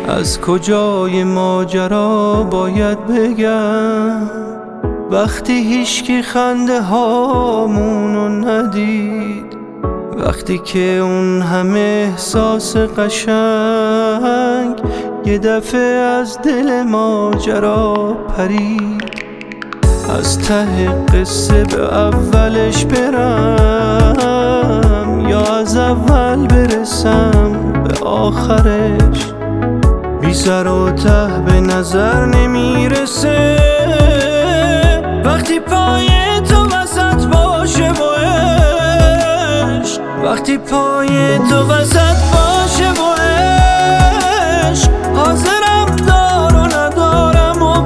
از کجای ماجرا باید بگم وقتی هیچکی خنده هامونو ندید، وقتی که اون همه احساس قشنگ یه دفعه از دل ماجرا پرید. از ته قصه به اولش برم یا از اول برسم به آخرش، بی سر و ته به نظر نمیرسه. وقتی پای تو وسط باشه و عشق، وقتی پای تو وسط باشه و عشق، حاضرم دار و ندارم و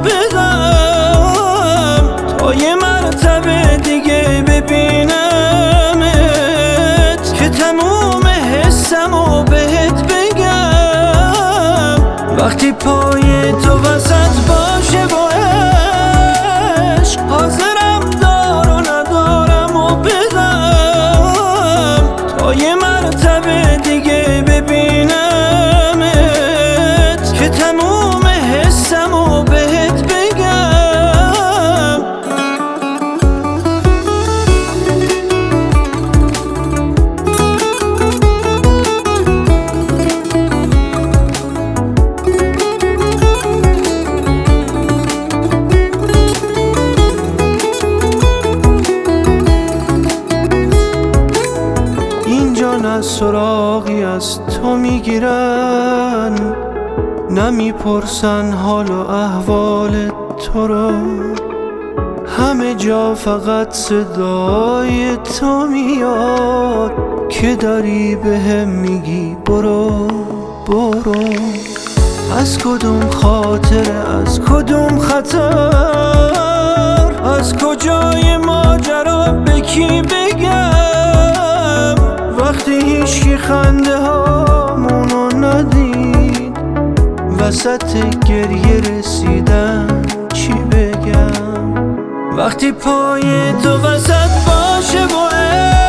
بدم تا یه مرتبه دیگه ببینمت که تموم حسم و بهت بگم. وقتی پای تو وسط باشه و عشق، حاضرم دار و ندارم و بدم تا یه مرتبه دیگه ببینمت که تموم حسم و بهت بگم. نه سراغی از تو میگیرن، نمیپرسن حال و احوال تو رو، همه جا فقط صدای تو میاد که داری بهم میگی برو برو. از کدوم خاطره، از کدوم خطر، از کجای ماجرا به کی بگم؟ وقتی هیچکی خنده هامونو ندید، وسط گریه رسیدن چی بگم؟ وقتی پای تو وسط باشه و